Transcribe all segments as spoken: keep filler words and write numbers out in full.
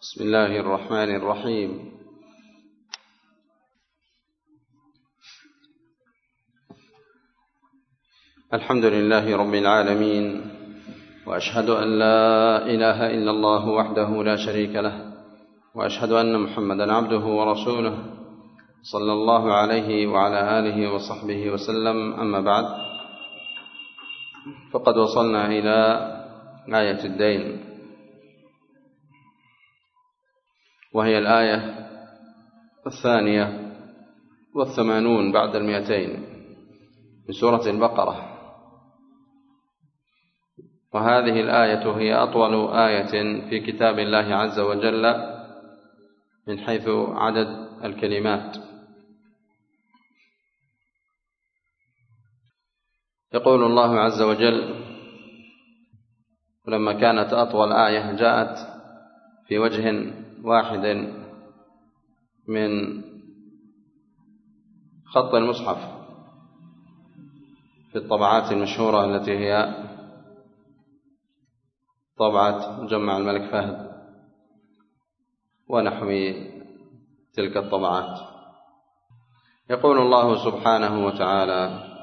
بسم الله الرحمن الرحيم. الحمد لله رب العالمين، وأشهد أن لا إله إلا الله وحده لا شريك له، وأشهد أن محمدا عبده ورسوله صلى الله عليه وعلى آله وصحبه وسلم. أما بعد، فقد وصلنا إلى آية الدين، وهي الآية الثانية والثمانون بعد المئتين من سورة البقرة. وهذه الآية هي أطول آية في كتاب الله عز وجل من حيث عدد الكلمات. يقول الله عز وجل: ولما كانت أطول آية جاءت في وجه واحد من خط المصحف في الطبعات المشهورة التي هي طبعة مجمع الملك فهد ونحو تلك الطبعات. يقول الله سبحانه وتعالى: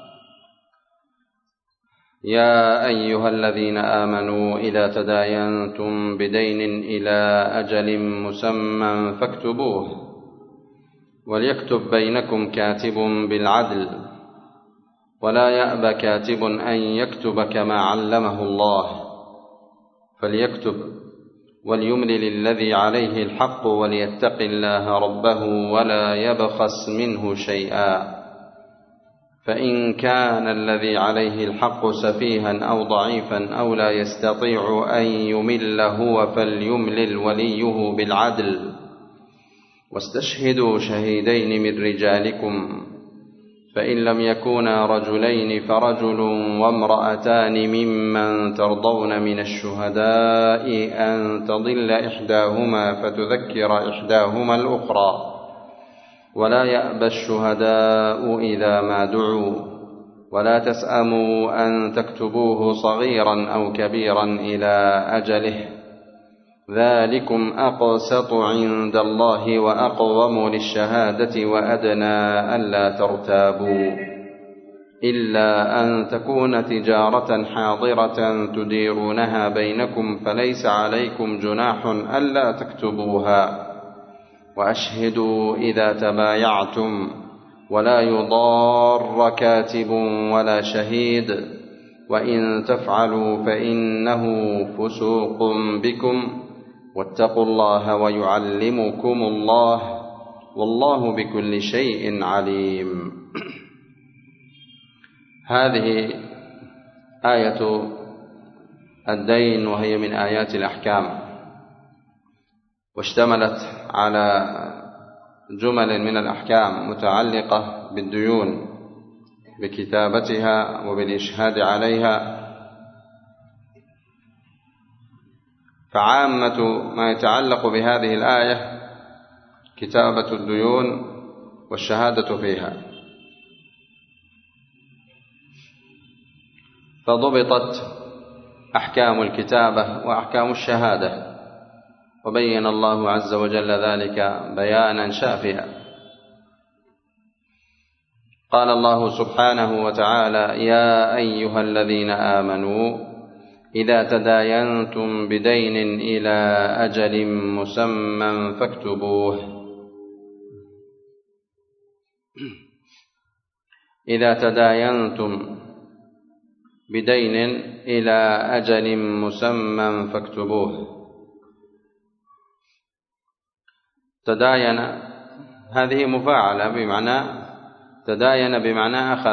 يا أيها الذين آمنوا إذا تداينتم بدين إلى أجل مسمى فاكتبوه، وليكتب بينكم كاتب بالعدل، ولا يأب كاتب أن يكتب كما علمه الله، فليكتب وليملل الذي عليه الحق وليتق الله ربه ولا يبخس منه شيئا، فإن كان الذي عليه الحق سفيها أو ضعيفا أو لا يستطيع أن يمل هو فليملل وليه بالعدل، واستشهدوا شهيدين من رجالكم، فإن لم يكونا رجلين فرجل وامرأتان ممن ترضون من الشهداء أن تضل إحداهما فتذكر إحداهما الأخرى، ولا يأبى الشهداء إذا ما دعوا، ولا تسأموا أن تكتبوه صغيرا أو كبيرا إلى أجله، ذلكم أقسط عند الله وأقوم للشهادة وأدنى ألا ترتابوا، إلا أن تكون تجارة حاضرة تديرونها بينكم فليس عليكم جناح ألا تكتبوها، وأشهدوا إذا تبايعتم، ولا يضار كاتب ولا شهيد، وإن تفعلوا فإنه فسوق بكم، واتقوا الله ويعلمكم الله، والله بكل شيء عليم. هذه آية الدين، وهي من آيات الأحكام، واشتملت على جمل من الأحكام متعلقة بالديون بكتابتها وبالإشهاد عليها. فعامة ما يتعلق بهذه الآية كتابة الديون والشهادة فيها، فضبطت أحكام الكتابة وأحكام الشهادة، وبين الله عز وجل ذلك بيانا شافيا. قال الله سبحانه وتعالى: يا أيها الذين آمنوا إذا تداينتم بدين إلى أجل مسمى فاكتبوه. إذا تداينتم بدين إلى أجل مسمى فاكتبوه. تداين هذه مفاعلة بمعنى تداين، بمعنى أخذ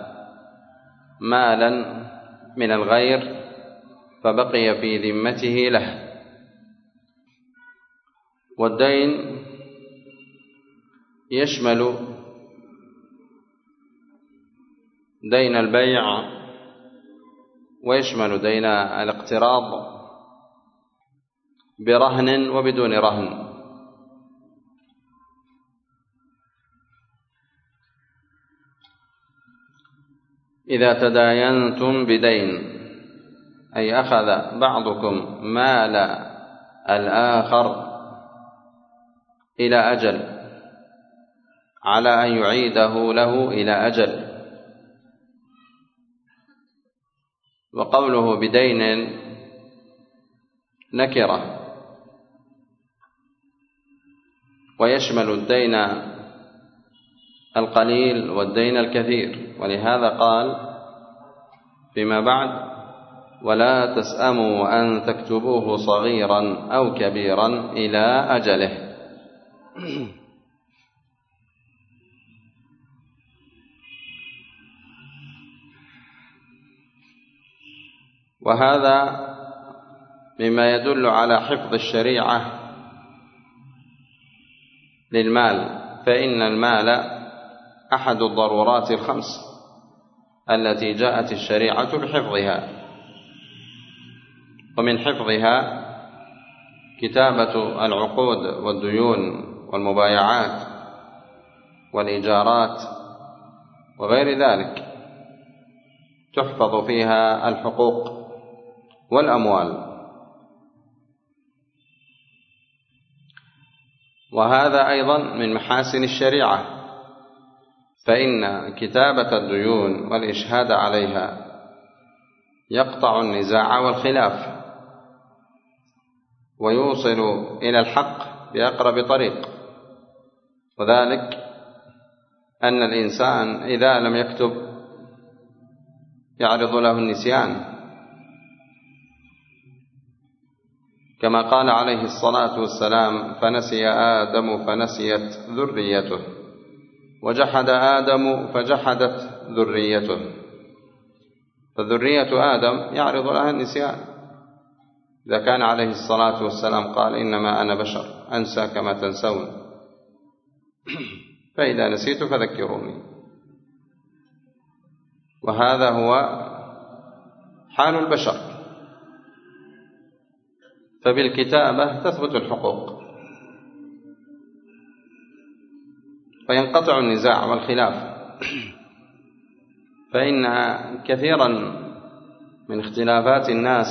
مالا من الغير فبقي في ذمته له. والدين يشمل دين البيع، ويشمل دين الاقتراض برهن وبدون رهن. إذا تداينتم بدين أي أخذ بعضكم مال الآخر إلى أجل، على أن يعيده له إلى أجل. وقوله بدين نكرة، ويشمل الدين القليل والدين الكثير، ولهذا قال فيما بعد: ولا تسأموا أن تكتبوه صغيرا أو كبيرا إلى أجله. وهذا مما يدل على حفظ الشريعة للمال، فإن المال أحد الضرورات الخمس التي جاءت الشريعة بحفظها، ومن حفظها كتابة العقود والديون والمبايعات والإيجارات وغير ذلك، تحفظ فيها الحقوق والأموال. وهذا أيضا من محاسن الشريعة، فإن كتابة الديون والإشهاد عليها يقطع النزاع والخلاف، ويوصل إلى الحق بأقرب طريق، وذلك أن الإنسان إذا لم يكتب يعرض له النسيان، كما قال عليه الصلاة والسلام: فنسي آدم فنسيت ذريته، وجحد آدم فجحدت ذريته. فذرية آدم يعرض لها النسيان، إذا كان عليه الصلاة والسلام قال: إنما أنا بشر أنسى كما تنسون، فإذا نسيت فذكروني. وهذا هو حال البشر، فبالكتابة تثبت الحقوق وينقطع النزاع والخلاف، فإن كثيرا من اختلافات الناس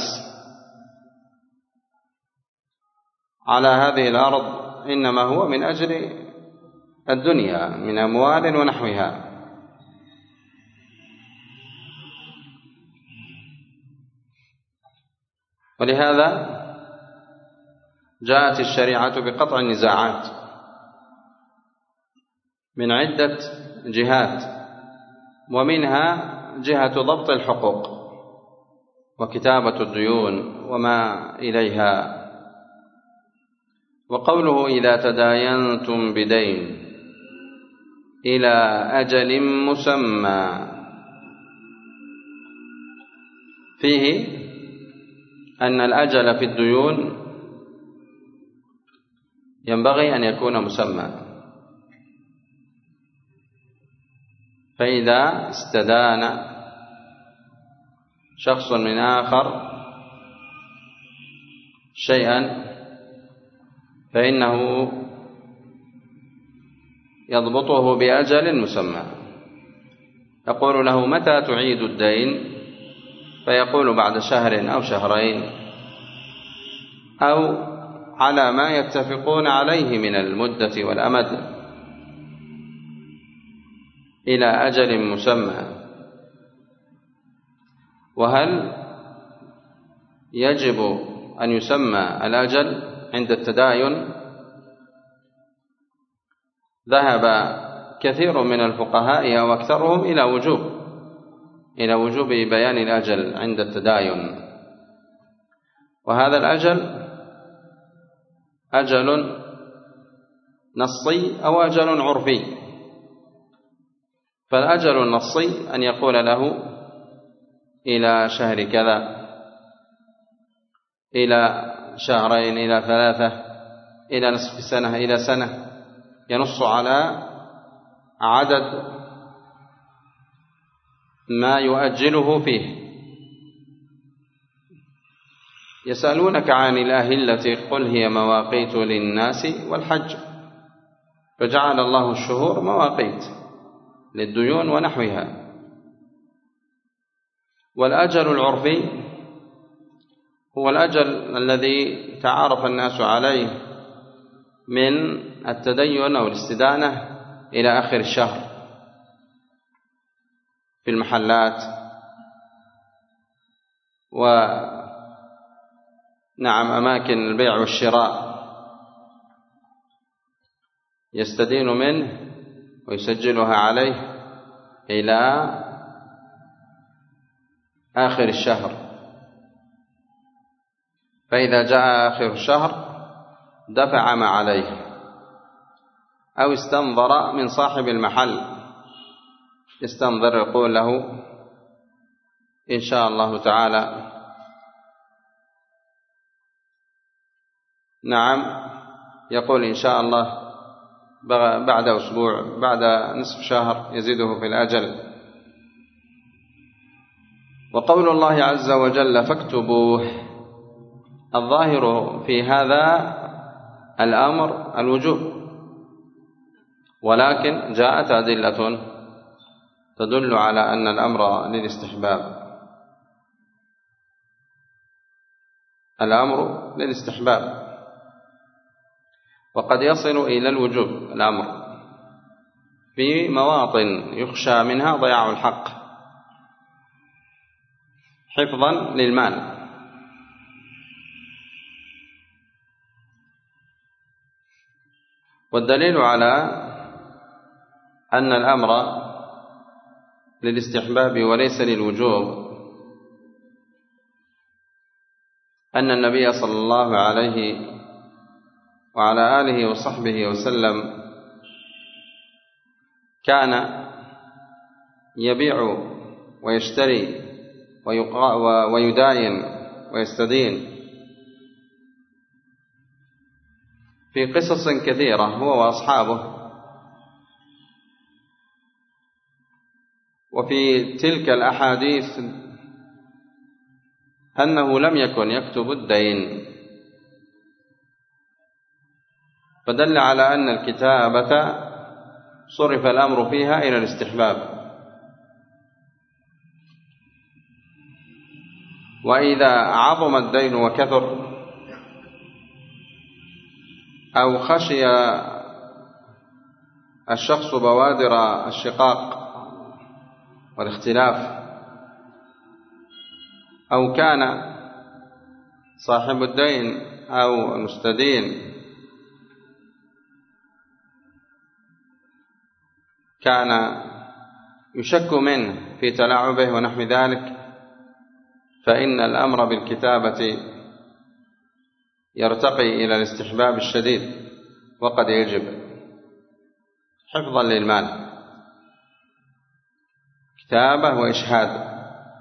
على هذه الأرض إنما هو من أجل الدنيا من أموال ونحوها. ولهذا جاءت الشريعة بقطع النزاعات من عدة جهات، ومنها جهة ضبط الحقوق وكتابة الديون وما إليها. وقوله: إذا تداينتم بدين إلى أجل مسمى، فيه أن الأجل في الديون ينبغي أن يكون مسمى، فإذا استدان شخص من آخر شيئا فإنه يضبطه بأجل مسمى، يقول له: متى تعيد الدين؟ فيقول: بعد شهر أو شهرين، أو على ما يتفقون عليه من المدة والأمد، إلى أجل مسمى. وهل يجب أن يسمى الأجل عند التداين؟ ذهب كثير من الفقهاء أو أكثرهم إلى وجوب إلى وجوب بيان الأجل عند التداين، وهذا الأجل أجل نصي أو أجل عرفي. فالأجل النصي أن يقول له: إلى شهر كذا، إلى شهرين، إلى ثلاثة، إلى نصف سنة، إلى سنة، ينص على عدد ما يؤجله فيه. يسألونك عن الأهلة قل هي مواقيت للناس والحج، فجعل الله الشهور مواقيت للديون ونحوها. والأجل العرفي هو الأجل الذي تعارف الناس عليه من التدين أو الاستدانة إلى آخر الشهر في المحلات، ونعم أماكن البيع والشراء، يستدين منه ويسجلها عليه إلى آخر الشهر، فإذا جاء آخر الشهر دفع ما عليه، أو استنظر من صاحب المحل، استنظر يقول له إن شاء الله تعالى نعم، يقول إن شاء الله بعد أسبوع، بعد نصف شهر، يزيده في الأجل. وقول الله عز وجل فاكتبوه، الظاهر في هذا الأمر الوجوب، ولكن جاءت أدلة تدل على أن الأمر للاستحباب، الأمر للاستحباب، وقد يصل إلى الوجوب الأمر في مواطن يخشى منها ضياع الحق حفظا للمال. والدليل على أن الأمر للاستحباب وليس للوجوب أن النبي صلى الله عليه وعلى آله وصحبه وسلم كان يبيع ويشتري ويداين ويستدين في قصص كثيرة هو وأصحابه، وفي تلك الأحاديث أنه لم يكن يكتب الدين، فدل على أن الكتابة صرف الأمر فيها إلى الاستحباب. وإذا عظم الدين وكثر أو خشي الشخص بوادر الشقاق والاختلاف، أو كان صاحب الدين أو المستدين كان يشك منه في تلاعبه ونحو ذلك، فإن الأمر بالكتابة يرتقي إلى الاستحباب الشديد، وقد يجب حفظا للمال، كتابة وإشهاد.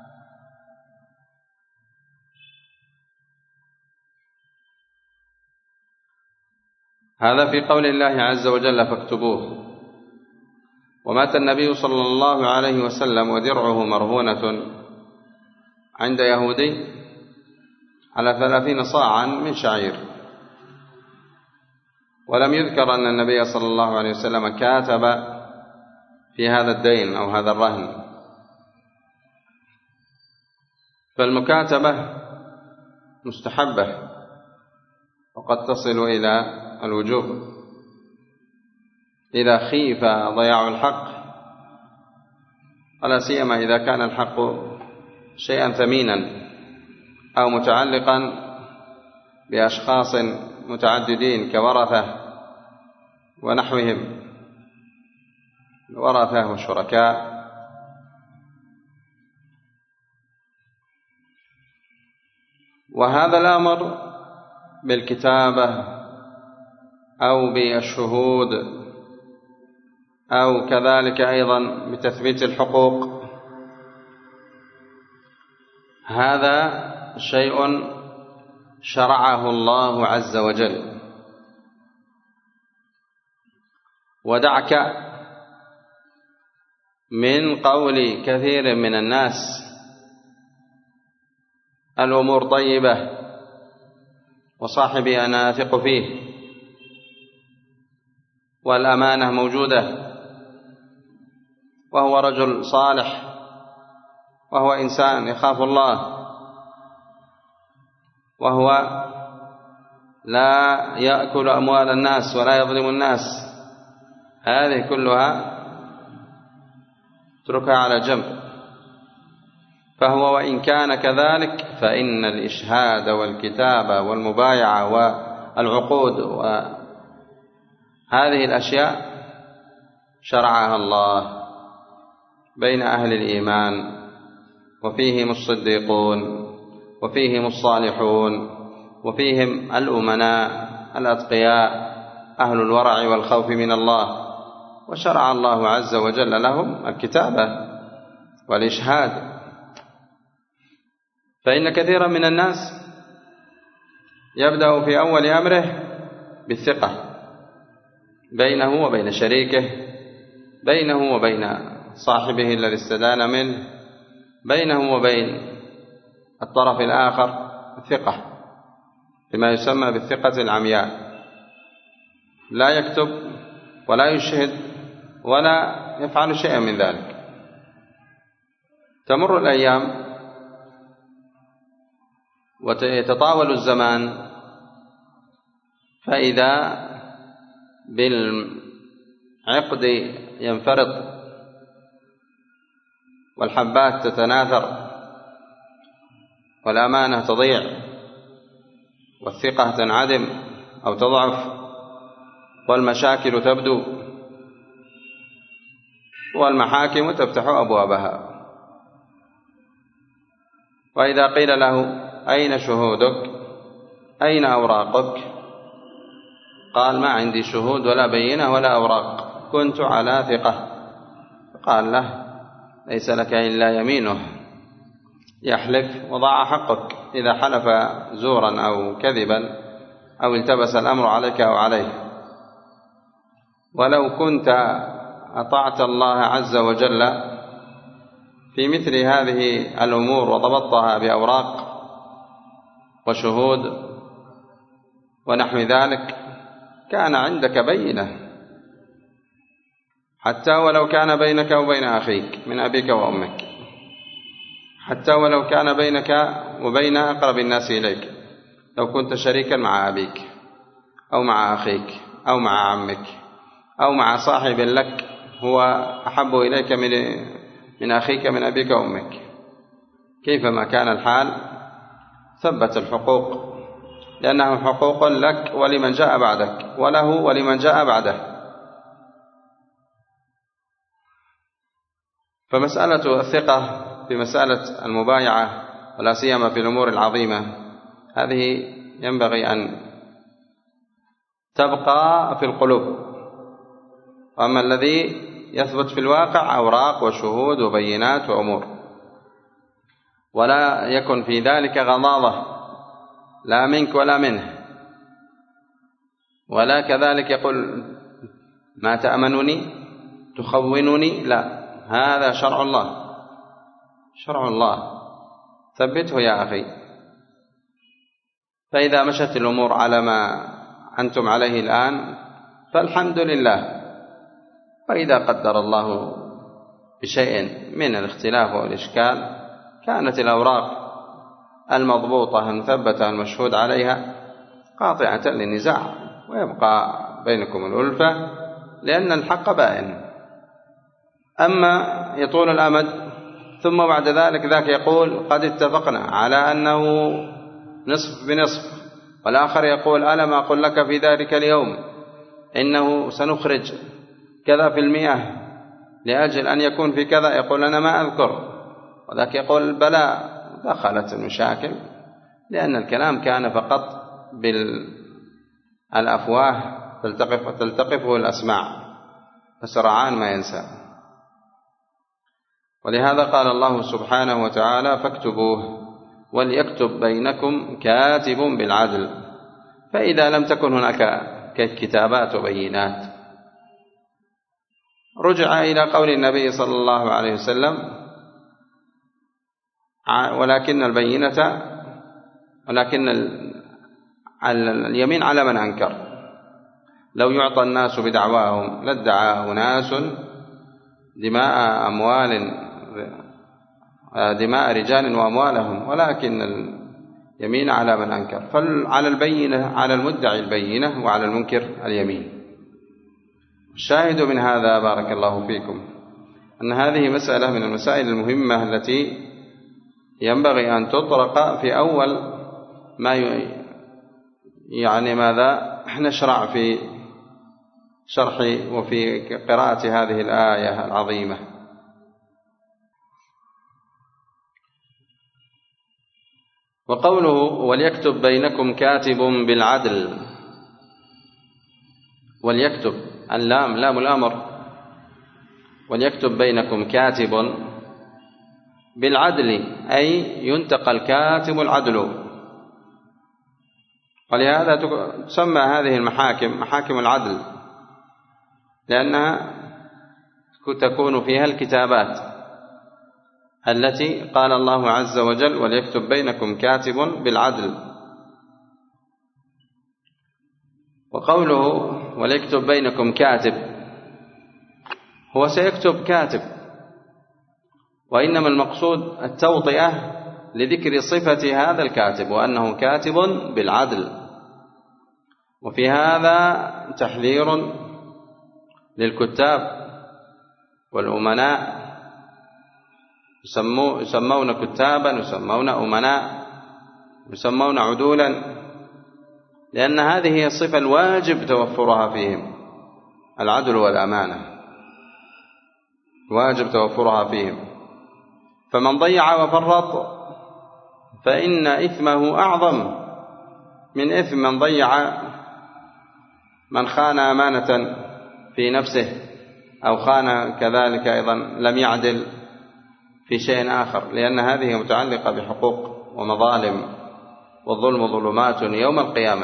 هذا في قول الله عز وجل فاكتبوه. ومات النبي صلى الله عليه وسلم ودرعه مرهونة عند يهودي على ثلاثين صاعا من شعير، ولم يذكر أن النبي صلى الله عليه وسلم كاتب في هذا الدين أو هذا الرهن، فالمكاتبة مستحبة وقد تصل إلى الوجوب إذا خيف ضياع الحق، ولا سيما إذا كان الحق شيئا ثمينا أو متعلقا بأشخاص متعددين كورثة ونحوهم، الورثة والشركاء. وهذا الأمر بالكتابة أو بالشهود أو كذلك أيضا بتثبيت الحقوق، هذا شيء شرعه الله عز وجل. ودعك من قول كثير من الناس الأمور طيبة وصاحبي أنا أثق فيه والأمانة موجودة، وهو رجل صالح وهو إنسان يخاف الله وهو لا يأكل أموال الناس ولا يظلم الناس، هذه كلها اتركها على جنب. فهو وإن كان كذلك فإن الإشهاد والكتابة والمبايعة والعقود وهذه الأشياء شرعها الله بين أهل الإيمان، وفيهم الصديقون وفيهم الصالحون وفيهم الأمناء الأتقياء أهل الورع والخوف من الله، وشرع الله عز وجل لهم الكتابة والإشهاد. فإن كثيرا من الناس يبدأ في أول أمره بالثقة بينه وبين شريكه، بينه وبين صاحبه الذي استدان منه، بينه وبين الطرف الآخر، الثقة بما يسمى بالثقة العمياء، لا يكتب ولا يشهد ولا يفعل شيئا من ذلك. تمر الأيام ويتطاول الزمان، فإذا بالعقد ينفرط والحبات تتناثر والأمانة تضيع والثقة تنعدم أو تضعف والمشاكل تبدو والمحاكم تفتح أبوابها. وإذا قيل له أين شهودك؟ أين أوراقك؟ قال ما عندي شهود ولا بينة ولا أوراق، كنت على ثقة. قال له ليس لك إلا يمينه يحلف وضاع حقك، إذا حلف زورا أو كذبا أو التبس الأمر عليك أو عليه. ولو كنت أطعت الله عز وجل في مثل هذه الأمور وضبطتها بأوراق وشهود ونحو ذلك كان عندك بينة، حتى ولو كان بينك وبين أخيك من أبيك وأمك، حتى ولو كان بينك وبين أقرب الناس إليك، لو كنت شريكا مع أبيك أو مع أخيك أو مع عمك أو مع صاحب لك هو أحب إليك من من أخيك من أبيك وأمك، كيفما كان الحال ثبت الحقوق، لأنه حقوق لك ولمن جاء بعدك، وله ولمن جاء بعده. فمسألة الثقة في مسألة المبايعة ولا سيما في الأمور العظيمة هذه ينبغي أن تبقى في القلوب، وأما الذي يثبت في الواقع أوراق وشهود وبينات وأمور، ولا يكن في ذلك غضاضة لا منك ولا منه، ولا كذلك يقول ما تأمنني تخونني، لا، هذا شرع الله، شرع الله ثبته يا أخي. فإذا مشت الأمور على ما أنتم عليه الآن فالحمد لله، وإذا قدر الله بشيء من الاختلاف والإشكال كانت الأوراق المضبوطة المثبتة المشهود عليها قاطعة للنزاع، ويبقى بينكم الألفة لأن الحق بائن. أما يطول الأمد ثم بعد ذلك ذاك يقول قد اتفقنا على أنه نصف بنصف، والآخر يقول ألم أقل لك في ذلك اليوم إنه سنخرج كذا في المئة لأجل أن يكون في كذا، يقول أنا ما أذكر، وذاك يقول بلى. دخلت المشاكل لأن الكلام كان فقط بالأفواه تلتقف تلتقفه الأسماع، فسرعان ما ينسى. ولهذا قال الله سبحانه وتعالى فاكتبوه وليكتب بينكم كاتب بالعدل، فإذا لم تكن هناك كتابات وبينات رجع إلى قول النبي صلى الله عليه وسلم ولكن البينة ولكن اليمين على من أنكر. لو يعطى الناس بدعواهم لادعى أناس دماء أموال دماء رجال وأموالهم، ولكن يمين على من أنكر، فعلى البينة على المدعي البينة وعلى المنكر اليمين. الشاهد من هذا بارك الله فيكم أن هذه مسألة من المسائل المهمة التي ينبغي أن تطرق في أول ما يعني ماذا نشرع في شرح وفي قراءة هذه الآية العظيمة. وقوله وليكتب بينكم كاتب بالعدل، وليكتب اللام لام الأمر، وليكتب بينكم كاتب بالعدل أي ينتقى الكاتب العدل. ولهذا تسمى هذه المحاكم محاكم العدل، لأنها تكون فيها الكتابات التي قال الله عز وجل وليكتب بينكم كاتب بالعدل. وقوله وليكتب بينكم كاتب، هو سيكتب كاتب، وإنما المقصود التوطئة لذكر صفة هذا الكاتب وأنه كاتب بالعدل. وفي هذا تحذير للكتاب والأمناء، يسمون كتابا، يسمون أمناء، يسمون عدولا، لأن هذه هي الصفة الواجب توفرها فيهم، العدل والأمانة واجب توفرها فيهم. فمن ضيع وفرط فإن إثمه أعظم من إثم من ضيع من خان أمانة في نفسه أو خان كذلك أيضا لم يعدل في شيء آخر، لأن هذه متعلقة بحقوق ومظالم، والظلم ظلمات يوم القيامة.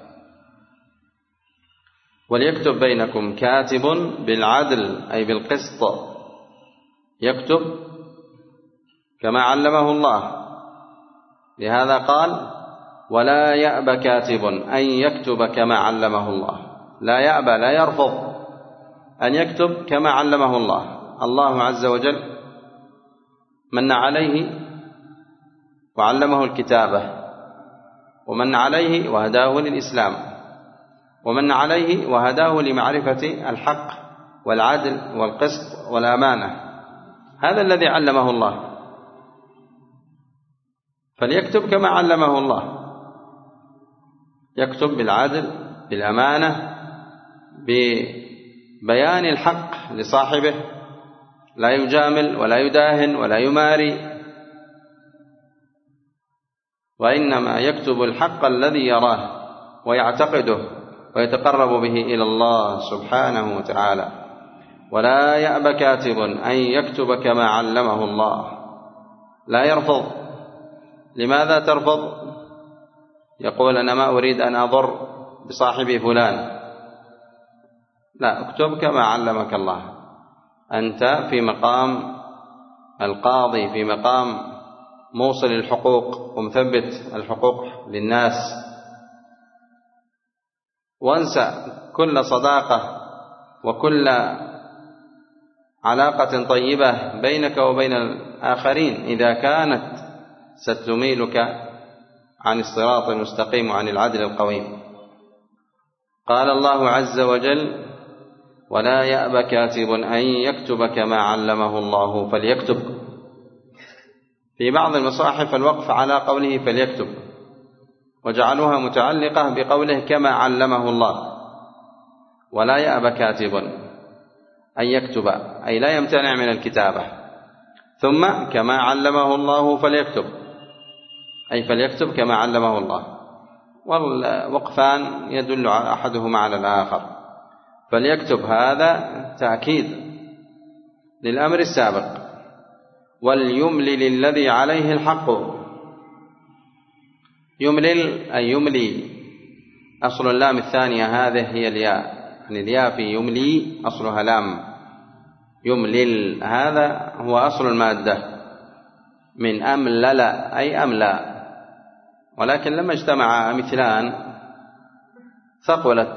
وليكتب بينكم كاتب بالعدل أي بالقسط، يكتب كما علمه الله. لهذا قال ولا يأبى كاتب أن يكتب كما علمه الله، لا يأبى لا يرفض أن يكتب كما علمه الله. الله عز وجل من عليه وعلمه الكتابة، ومن عليه وهداه للإسلام، ومن عليه وهداه لمعرفة الحق والعدل والقسط والأمانة، هذا الذي علمه الله، فليكتب كما علمه الله، يكتب بالعدل بالأمانة ببيان الحق لصاحبه، لا يجامل ولا يداهن ولا يماري، وإنما يكتب الحق الذي يراه ويعتقده ويتقرب به إلى الله سبحانه وتعالى. ولا يأبى كاتب أن يكتب كما علمه الله، لا يرفض. لماذا ترفض؟ يقول أنا ما أريد أن أضر بصاحبي فلان، لا، اكتب كما علمك الله. أنت في مقام القاضي، في مقام موصل الحقوق ومثبت الحقوق للناس، وانسى كل صداقة وكل علاقة طيبة بينك وبين الآخرين إذا كانت ستميلك عن الصراط المستقيم وعن العدل القويم. قال الله عز وجل ولا يأبى كاتب أن يكتب كما علمه الله فليكتب. في بعض المصاحف الوقف على قوله فليكتب، وجعلوها متعلقة بقوله كما علمه الله. ولا يأبى كاتب أن يكتب أي لا يمتنع من الكتابة، ثم كما علمه الله فليكتب أي فليكتب كما علمه الله. والوقفان يدل أحدهما على الآخر. فليكتب هذا تأكيد للأمر السابق. وليملل الذي عليه الحق، يملل أي يملي، أصل اللام الثانية هذه هي الياء، يعني الياء في يملي أصلها لام، يملل هذا هو أصل المادة من أملل أي أملا، ولكن لما اجتمع مثلان ثقلت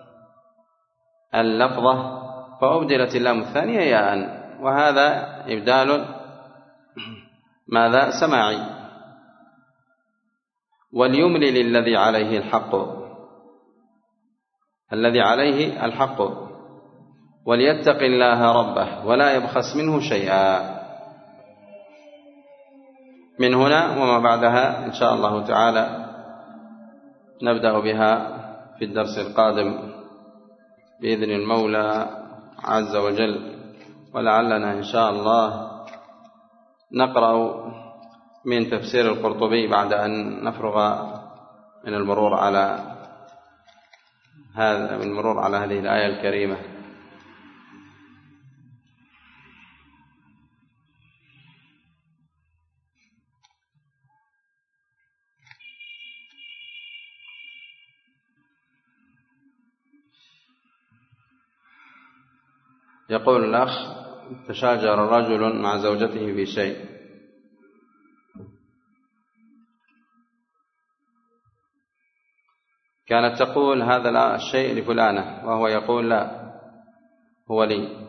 اللفظة فأبدلت اللام الثانية ياء، وهذا إبدال ماذا سماعي. وليملل الذي عليه الحق الذي عليه الحق وليتق الله ربه ولا يبخس منه شيئا. من هنا وما بعدها إن شاء الله تعالى نبدأ بها في الدرس القادم بإذن المولى عز وجل، ولعلنا إن شاء الله نقرأ من تفسير القرطبي بعد أن نفرغ من المرور على هذا من المرور على هذه الآية الكريمة. يقول الأخ: تشاجر رجل مع زوجته في شيء، كانت تقول هذا الشيء لفلانة وهو يقول لا هو لي،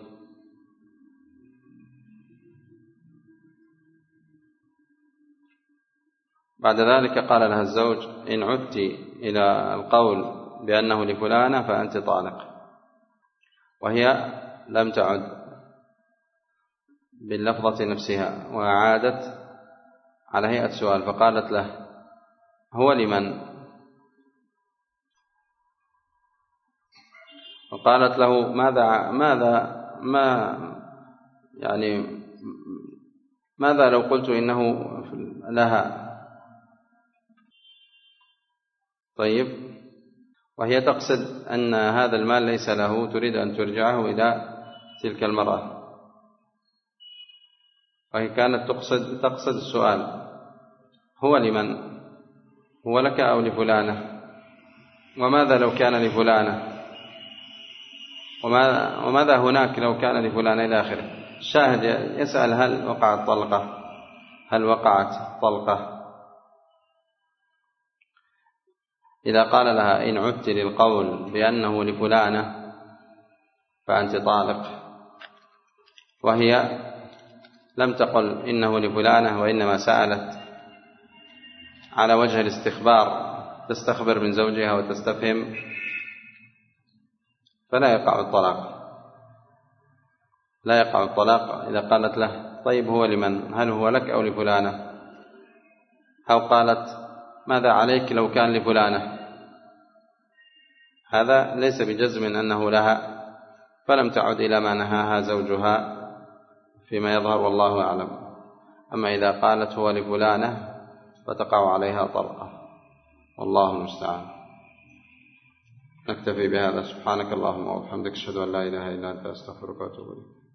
بعد ذلك قال لها الزوج: إن عدت إلى القول بأنه لفلانة فأنت طالق، وهي لم تعد باللفظة نفسها وعادت على هيئة سؤال، فقالت له: هو لمن؟ وقالت له: ماذا ماذا ما يعني ماذا لو قلت إنه لها؟ طيب، وهي تقصد أن هذا المال ليس له، تريد أن ترجعه إلى تلك المرأة، وهي كانت تقصد تقصد السؤال: هو لمن؟ هو لك أو لفلانة؟ وماذا لو كان لفلانة؟ وماذا, وماذا هناك لو كان لفلانة إلى آخره. الشاهد يسأل: هل وقعت طلقة؟ هل وقعت طلقة؟ إذا قال لها: إن عدت للقول بأنه لفلانة فأنت طالق، وهي لم تقل إنه لفلانة وإنما سألت على وجه الاستخبار، تستخبر من زوجها وتستفهم، فلا يقع الطلاق، لا يقع الطلاق إذا قالت له: طيب هو لمن؟ هل هو لك أو لفلانة؟ أو قالت: ماذا عليك لو كان لفلانة؟ هذا ليس بجزم أنه لها، فلم تعد إلى ما نهاها زوجها فيما يظهر والله أعلم. أما إذا قالت هو لفلانة فتقع عليها طلقة، والله المستعان. نكتفي بهذا. سبحانك اللهم وبحمدك، أشهد أن لا إله إلا أنت، أستغفرك وأتوب إليك.